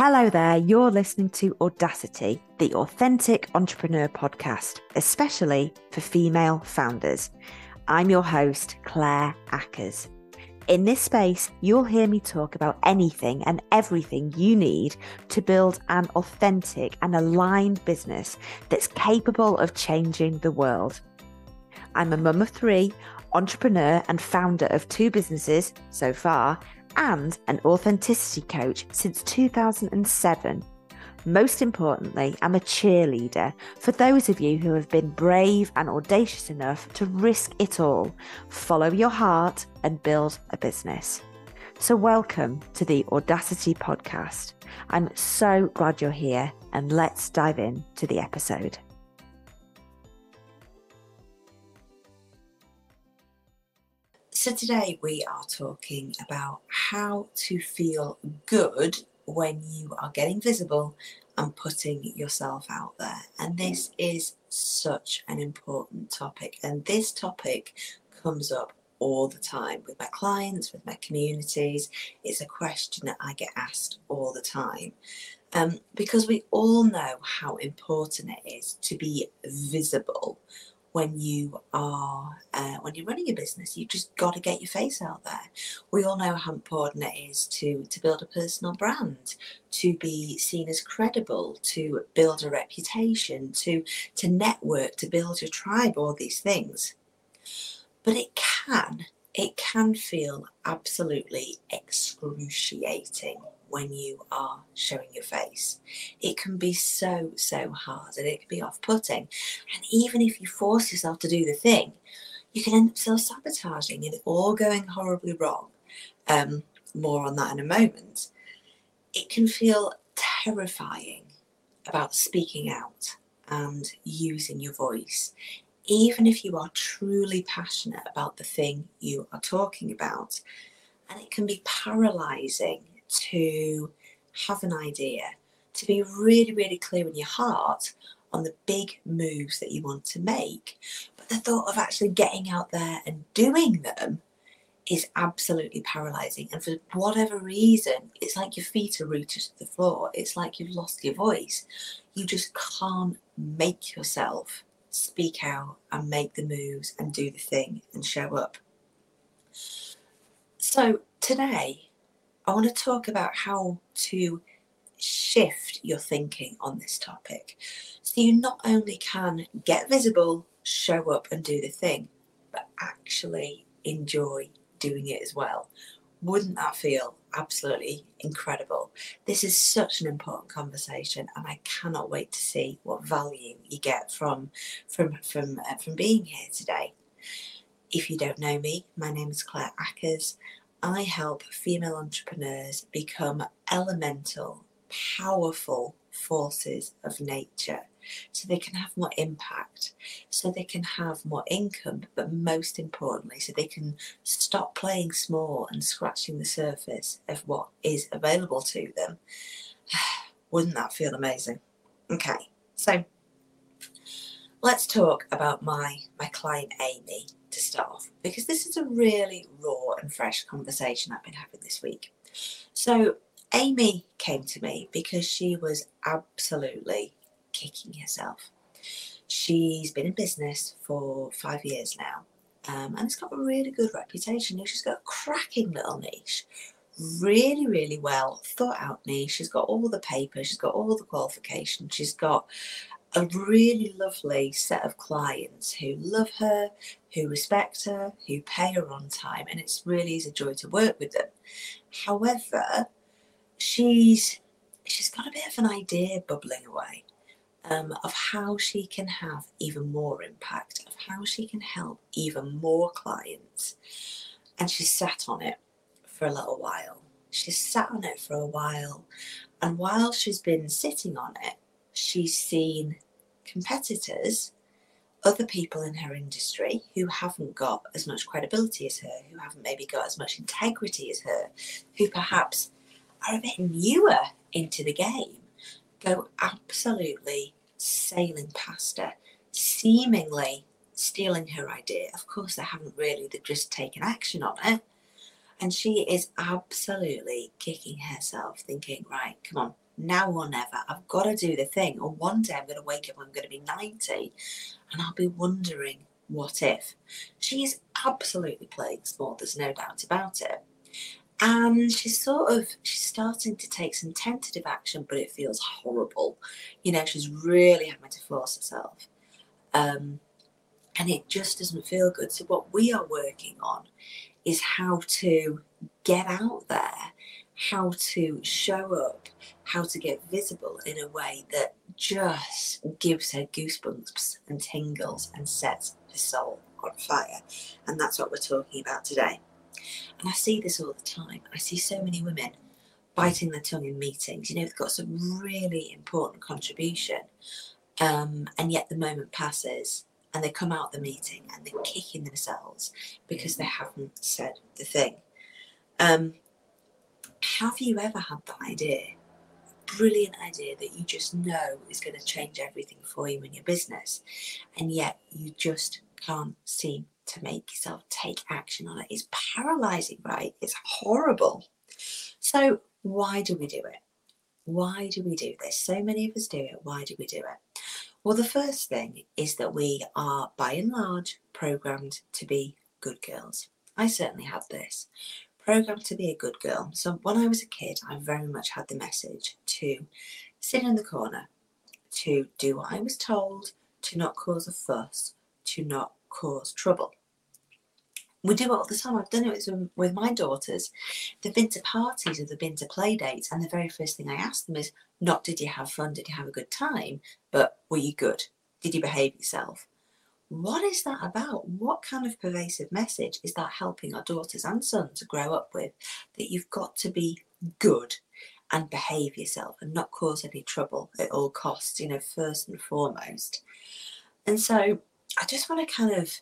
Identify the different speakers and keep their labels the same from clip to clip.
Speaker 1: Hello there, you're listening to Audacity, the Authentic Entrepreneur podcast, especially for female founders. I'm your host, Claire Ackers. In this space, you'll hear me talk about anything and everything you need to build an authentic and aligned business that's capable of changing the world. I'm a mum of three, entrepreneur and founder of two businesses so far, and an authenticity coach since 2007. Most importantly, I'm a cheerleader for those of you who have been brave and audacious enough to risk it all, follow your heart, and build a business. So welcome to the Audacity podcast. I'm so glad you're here, and let's dive into the episode. So today we are talking about how to feel good when you are getting visible and putting yourself out there. And this is such an important topic. And this topic comes up all the time with my clients, with my communities. It's a question that I get asked all the time. Because we all know how important it is to be visible when you are when you're running a business. You just got to get your face out there. We all know how important it is to build a personal brand, to be seen as credible, to build a reputation, to network, to build your tribe, all these things. But it can feel absolutely excruciating when you are showing your face. It can be so hard, and it can be off-putting. And even if you force yourself to do the thing, you can end up self-sabotaging and it all going horribly wrong. More on that in a moment. It can feel terrifying about speaking out and using your voice, even if you are truly passionate about the thing you are talking about. And it can be paralyzing to have an idea, to be really clear in your heart on the big moves that you want to make. But the thought of actually getting out there and doing them is absolutely paralyzing. And for whatever reason, it's like your feet are rooted to the floor. It's like you've lost your voice. You just can't make yourself speak out and make the moves and do the thing and show up. So today, I want to talk about how to shift your thinking on this topic, so you not only can get visible, show up and do the thing, but actually enjoy doing it as well. Wouldn't that feel absolutely incredible? This is such an important conversation, and I cannot wait to see what value you get from being here today. If you don't know me, my name is Claire Ackers. I help female entrepreneurs become elemental, powerful forces of nature, so they can have more impact, so they can have more income, but most importantly, so they can stop playing small and scratching the surface of what is available to them. Wouldn't that feel amazing? Okay, so let's talk about my client Amy to start off, because this is a really raw and fresh conversation I've been having this week. So Amy came to me because she was absolutely kicking herself. She's been in business for 5 years now, and it's got a really good reputation. She's got a cracking little niche, really well thought out niche. She's got all the papers, she's got all the qualifications, she's got a really lovely set of clients who love her, who respect her, who pay her on time, and it's really is a joy to work with them. However, she's got a bit of an idea bubbling away of how she can have even more impact, of how she can help even more clients. And she's sat on it for a little while. She's sat on it for a while, and while she's been sitting on it, she's seen competitors, other people in her industry who haven't got as much credibility as her, who haven't maybe got as much integrity as her, who perhaps are a bit newer into the game, go absolutely sailing past her, seemingly stealing her idea. Of course, they haven't really, they've just taken action on it. And she is absolutely kicking herself, thinking, right, come on, now or never. I've got to do the thing. Or one day I'm going to wake up, I'm going to be 90 and I'll be wondering, what if? She is absolutely playing small, there's no doubt about it. And she's starting to take some tentative action, but it feels horrible. She's really having to force herself. And it just doesn't feel good. So what we are working on is how to get out there, how to show up, how to get visible in a way that just gives her goosebumps and tingles and sets her soul on fire. And that's what we're talking about today. And I see this all the time. I see so many women biting their tongue in meetings. They've got some really important contribution, and yet the moment passes and they come out the meeting and they're kicking themselves because they haven't said the thing. Have you ever had that idea, brilliant idea that you just know is going to change everything for you in your business, and yet you just can't seem to make yourself take action on it? It's paralyzing, right? It's horrible. So why do we do it? Why do we do this? So many of us do it. Why do we do it? Well, the first thing is that we are, by and large, programmed to be good girls. I certainly had this. Programmed to be a good girl. So when I was a kid, I very much had the message to sit in the corner, to do what I was told, to not cause a fuss, to not cause trouble. We do it all the time. I've done it with my daughters. They've been to parties or they've been to play dates, and the very first thing I ask them is not, did you have fun? Did you have a good time? But were you good? Did you behave yourself? What is that about? What kind of pervasive message is that helping our daughters and sons to grow up with? That you've got to be good and behave yourself and not cause any trouble at all costs, first and foremost. And so I just want to kind of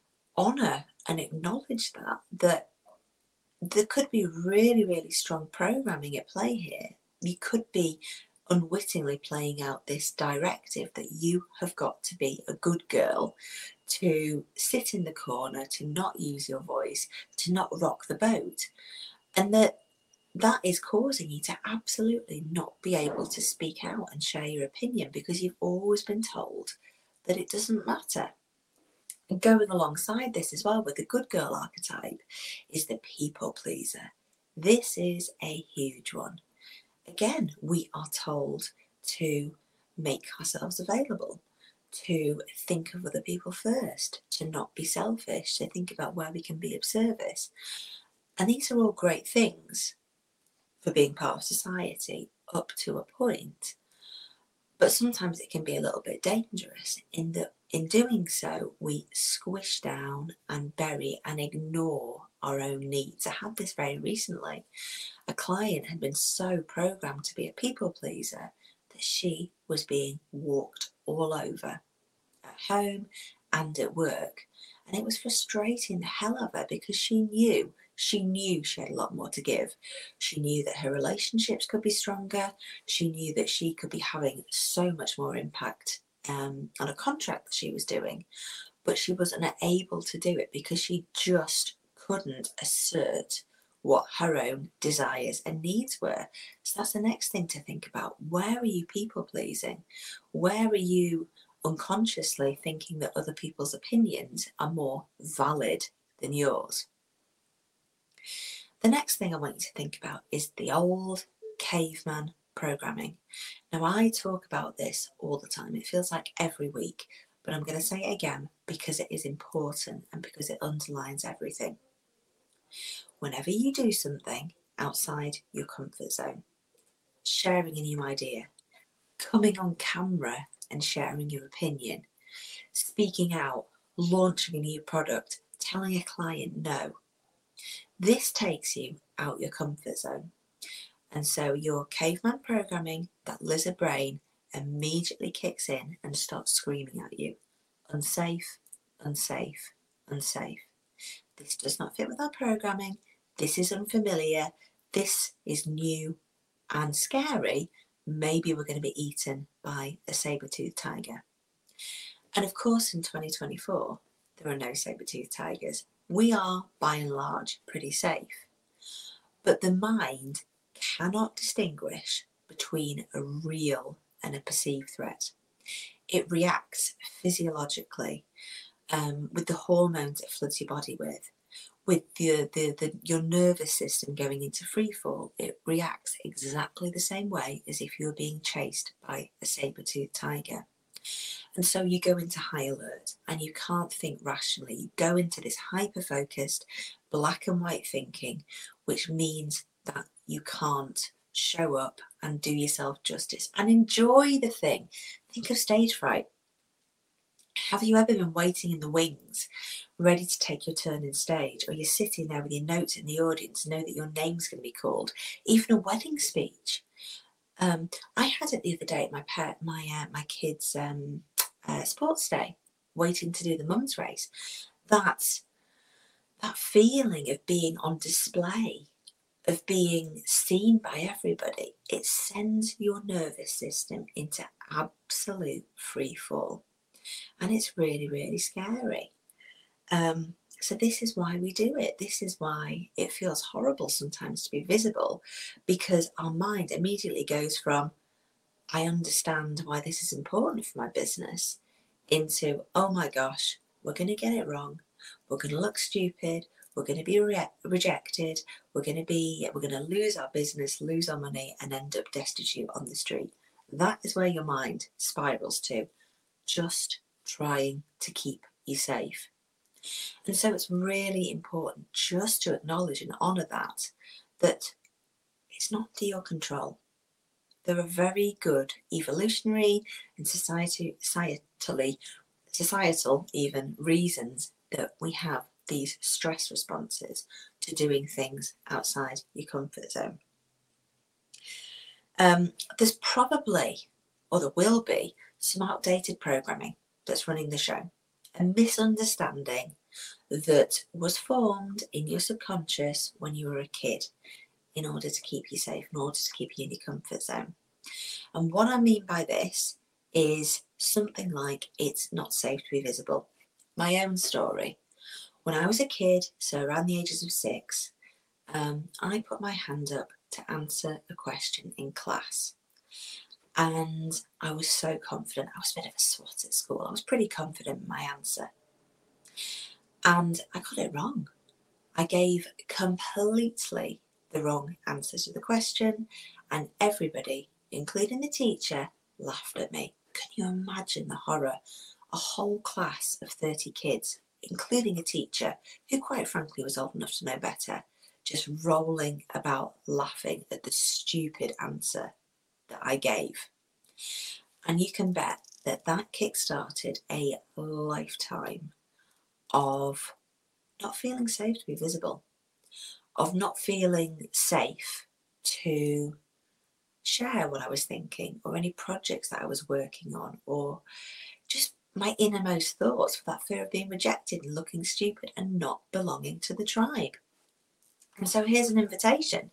Speaker 1: honour and acknowledge that there could be really, really strong programming at play here. You could be unwittingly playing out this directive that you have got to be a good girl, to sit in the corner, to not use your voice, to not rock the boat. And that is causing you to absolutely not be able to speak out and share your opinion because you've always been told that it doesn't matter. And going alongside this as well with the good girl archetype is the people pleaser. This is a huge one. Again, we are told to make ourselves available, to think of other people first, to not be selfish, to think about where we can be of service. And these are all great things for being part of society up to a point. But sometimes it can be a little bit dangerous in that in doing so, we squish down and bury and ignore our own needs. I had this very recently. A client had been so programmed to be a people pleaser that she was being walked all over at home and at work. And it was frustrating the hell of her because she knew she had a lot more to give. She knew that her relationships could be stronger. She knew that she could be having so much more impact on a contract that she was doing, but she wasn't able to do it because she just couldn't assert what her own desires and needs were. So that's the next thing to think about. Where are you people pleasing? Where are you unconsciously thinking that other people's opinions are more valid than yours? The next thing I want you to think about is the old caveman programming. Now, I talk about this all the time. It feels like every week, but I'm going to say it again because it is important and because it underlines everything. Whenever you do something outside your comfort zone, sharing a new idea, coming on camera and sharing your opinion, speaking out, launching a new product, telling a client no, this takes you out your comfort zone. And so your caveman programming, that lizard brain, immediately kicks in and starts screaming at you. Unsafe, unsafe, unsafe. This does not fit with our programming. This is unfamiliar. This is new and scary. Maybe we're going to be eaten by a saber-toothed tiger. And of course, in 2024, there are no saber-toothed tigers. We are, by and large, pretty safe. But the mind cannot distinguish between a real and a perceived threat. It reacts physiologically with the hormones it floods your body with your nervous system going into free fall. It reacts exactly the same way as if you were being chased by a saber-toothed tiger. And so you go into high alert and you can't think rationally. You go into this hyper-focused black and white thinking, which means that you can't show up and do yourself justice and enjoy the thing. Think of stage fright. Have you ever been waiting in the wings, ready to take your turn in stage, or you're sitting there with your notes in the audience, know that your name's going to be called, even a wedding speech? I had it the other day at my kids' sports day, waiting to do the mum's race. That feeling of being on display, of being seen by everybody, it sends your nervous system into absolute free fall. And it's really, really scary. So this is why we do it. This is why it feels horrible sometimes to be visible, because our mind immediately goes from, I understand why this is important for my business, into, oh my gosh, we're going to get it wrong. We're going to look stupid. We're going to be rejected. We're going to lose our business, lose our money, and end up destitute on the street. That is where your mind spirals to, just trying to keep you safe. And so it's really important just to acknowledge and honour that it's not under your control. There are very good evolutionary and societal even reasons that we have these stress responses to doing things outside your comfort zone. There's probably, or there will be, some outdated programming that's running the show. A misunderstanding that was formed in your subconscious when you were a kid in order to keep you safe, in order to keep you in your comfort zone. And what I mean by this is something like, it's not safe to be visible. My own story. When I was a kid, so around the ages of 6, I put my hand up to answer a question in class. And I was so confident. I was a bit of a swot at school. I was pretty confident in my answer. And I got it wrong. I gave completely the wrong answer to the question, and everybody, including the teacher, laughed at me. Can you imagine the horror? A whole class of 30 kids, including a teacher who quite frankly was old enough to know better, just rolling about laughing at the stupid answer that I gave. And you can bet that that kick-started a lifetime of not feeling safe to be visible, of not feeling safe to share what I was thinking or any projects that I was working on, or just my innermost thoughts, for that fear of being rejected and looking stupid and not belonging to the tribe. And so here's an invitation.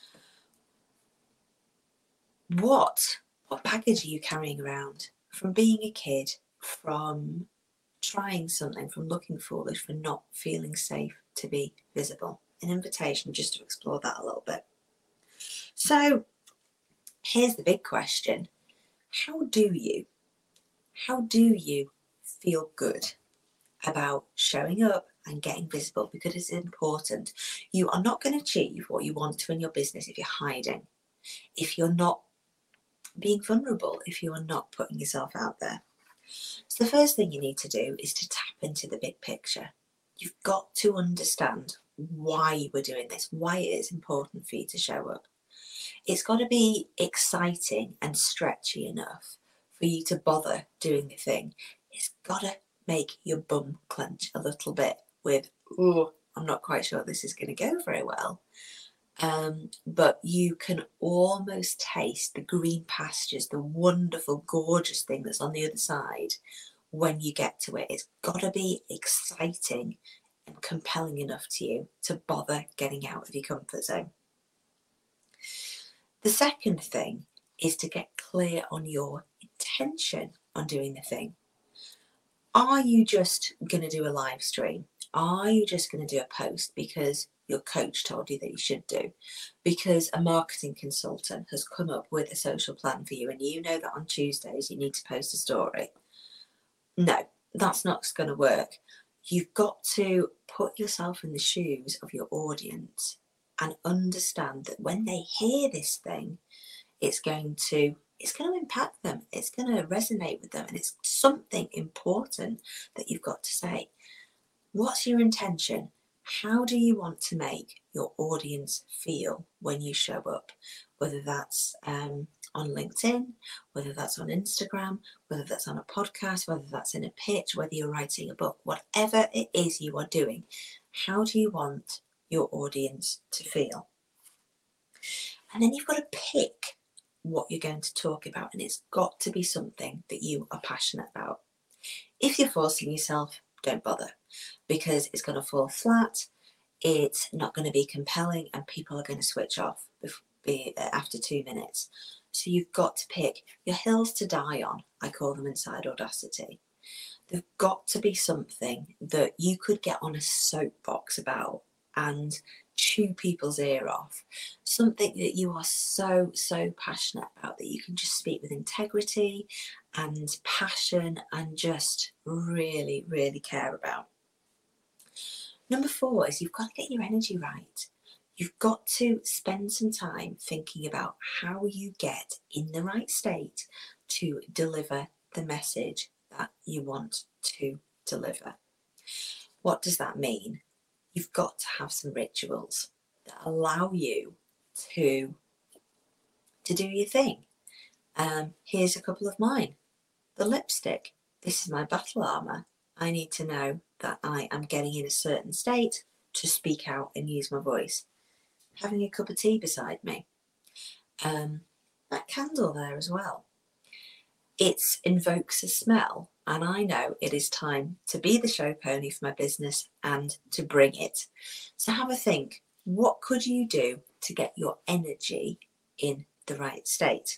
Speaker 1: What baggage are you carrying around from being a kid, from trying something, from looking foolish, for not feeling safe to be visible? An invitation just to explore that a little bit. So here's the big question. How do you feel good about showing up and getting visible? Because it's important. You are not going to achieve what you want to in your business if you're hiding, if you're not being vulnerable, if you are not putting yourself out there. So the first thing you need to do is to tap into the big picture. You've got to understand why you were doing this, why it is important for you to show up. It's got to be exciting and stretchy enough for you to bother doing the thing. It's got to make your bum clench a little bit with, oh, I'm not quite sure this is going to go very well. But you can almost taste the green pastures, the wonderful, gorgeous thing that's on the other side when you get to it. It's got to be exciting and compelling enough to you to bother getting out of your comfort zone. The second thing is to get clear on your intention on doing the thing. Are you just going to do a live stream? Are you just going to do a post because your coach told you that you should do, because a marketing consultant has come up with a social plan for you and you know that on Tuesdays you need to post a story. No, that's not going to work. You've got to put yourself in the shoes of your audience and understand that when they hear this thing, it's going to impact them. It's going to resonate with them, and it's something important that you've got to say. What's your intention? How do you want to make your audience feel when you show up? Whether that's on LinkedIn, whether that's on Instagram, whether that's on a podcast, whether that's in a pitch, whether you're writing a book, whatever it is you are doing, how do you want your audience to feel? And then you've got to pick what you're going to talk about, and it's got to be something that you are passionate about. If you're forcing yourself, don't bother, because it's going to fall flat, it's not going to be compelling, and people are going to switch off after 2 minutes. So you've got to pick your hills to die on. I call them inside Audacity. There's got to be something that you could get on a soapbox about and chew people's ear off. Something that you are so passionate about that you can just speak with integrity and passion and just really care about. Number 4 is you've got to get your energy right. You've got to spend some time thinking about how you get in the right state to deliver the message that you want to deliver. What does that mean? You've got to have some rituals that allow you to do your thing. Here's a couple of mine. The lipstick. This is my battle armour. I need to know that I am getting in a certain state to speak out and use my voice. Having a cup of tea beside me. That candle there as well. It invokes a smell, and I know it is time to be the show pony for my business and to bring it. So have a think. What could you do to get your energy in the right state?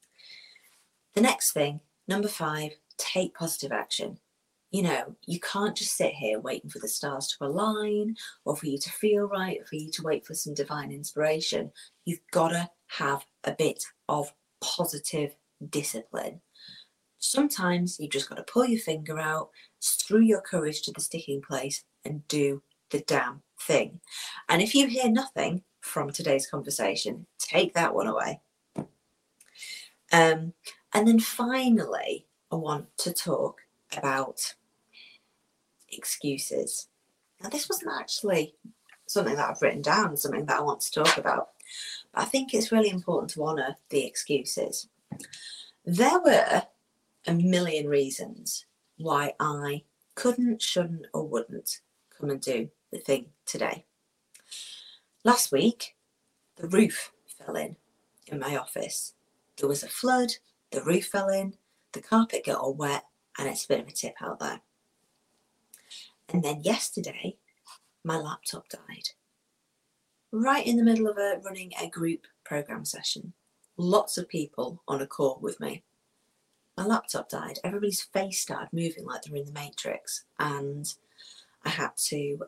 Speaker 1: The next thing, number 5, take positive action. You know, you can't just sit here waiting for the stars to align or for you to feel right, or for you to wait for some divine inspiration. You've got to have a bit of positive discipline. Sometimes you've just got to pull your finger out, screw your courage to the sticking place and do the damn thing. And if you hear nothing from today's conversation, take that one away. And then finally, I want to talk about excuses. Now, this wasn't actually something that I've written down, something that I want to talk about, but I think it's really important to honour the excuses. There were a million reasons why I couldn't, shouldn't, or wouldn't come and do the thing today. Last week, the roof fell in my office. There was a flood, the roof fell in, the carpet got all wet, and it's a bit of a tip out there. And then yesterday, my laptop died. Right in the middle of running a group program session. Lots of people on a call with me. My laptop died. Everybody's face started moving like they were in the Matrix. And I had to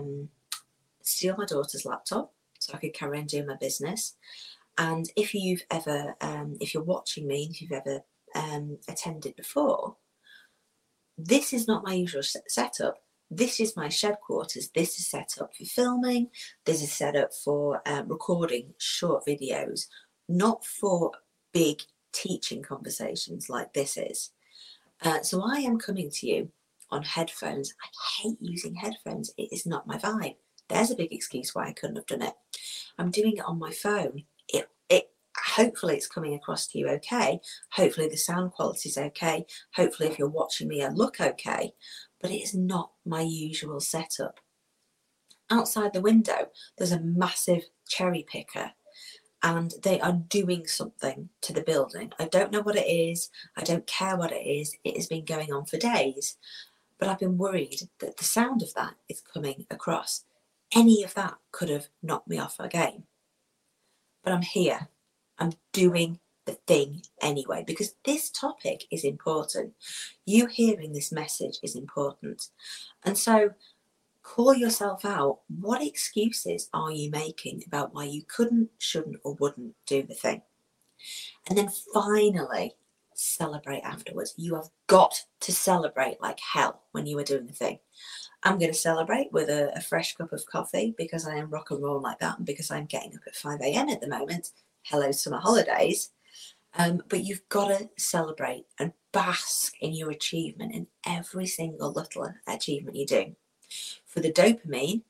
Speaker 1: steal my daughter's laptop so I could carry on doing my business. And if you've ever, if you're watching me, if you've ever attended before, this is not my usual setup. This is my shed quarters. This is set up for filming. This is set up for recording short videos, not for big teaching conversations like this is. So I am coming to you on headphones. I hate using headphones. It is not my vibe. There's a big excuse why I couldn't have done it. I'm doing it on my phone. Hopefully it's coming across to you okay. Hopefully the sound quality is okay. Hopefully if you're watching me I look okay. But it is not my usual setup. Outside the window, there's a massive cherry picker and they are doing something to the building. I don't know what it is. I don't care what it is. It has been going on for days. But I've been worried that the sound of that is coming across. Any of that could have knocked me off my game. But I'm here. I'm doing the thing anyway, because this topic is important. You hearing this message is important. And so Call yourself out. What excuses are you making about why you couldn't, shouldn't, or wouldn't do the thing? And then finally, celebrate afterwards. You have got to celebrate like hell when you are doing the thing. I'm going to celebrate with a fresh cup of coffee because I am rock and roll like that, and because I'm getting up at 5 a.m. at the moment. Hello, summer holidays. But you've got to celebrate and bask in your achievement in every single little achievement you do. For the dopamine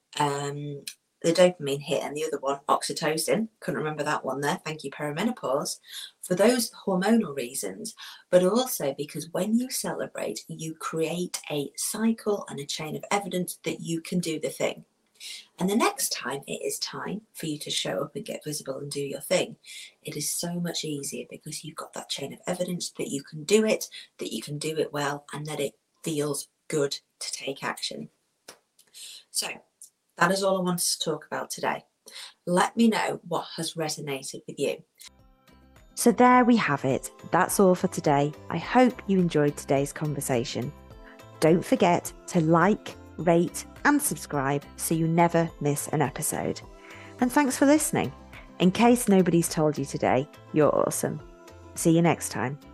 Speaker 1: hit, and the other one, oxytocin, couldn't remember that one there, thank you perimenopause, for those hormonal reasons, but also because when you celebrate, you create a cycle and a chain of evidence that you can do the thing. And the next time it is time for you to show up and get visible and do your thing, it is so much easier because you've got that chain of evidence that you can do it well, and that it feels good to take action. So that is all I wanted to talk about today. Let me know what has resonated with you.
Speaker 2: So there we have it. That's all for today. I hope you enjoyed today's conversation. Don't forget to like, rate, and subscribe so you never miss an episode. And thanks for listening. In case nobody's told you today, you're awesome. See you next time.